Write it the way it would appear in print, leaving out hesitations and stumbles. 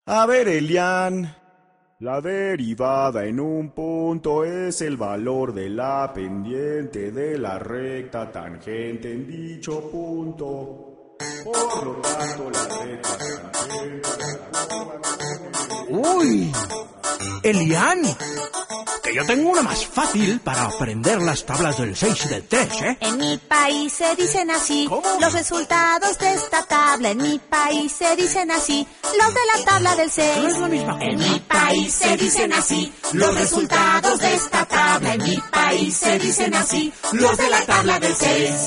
A ver, Elian. La derivada en un punto es el valor de la pendiente de la recta tangente en dicho punto. Por lo tanto, la recta tangente... ¡Uy! Elian, que yo tengo una más fácil para aprender las tablas del 6 y del 3, ¿eh? En mi país se dicen así. ¿Cómo? Los resultados de esta tabla. En mi país se dicen así. Los de la tabla del 6. No es la misma cosa. En mi país se dicen así. Los resultados de esta tabla. En mi país se dicen así. Los de la tabla del 6.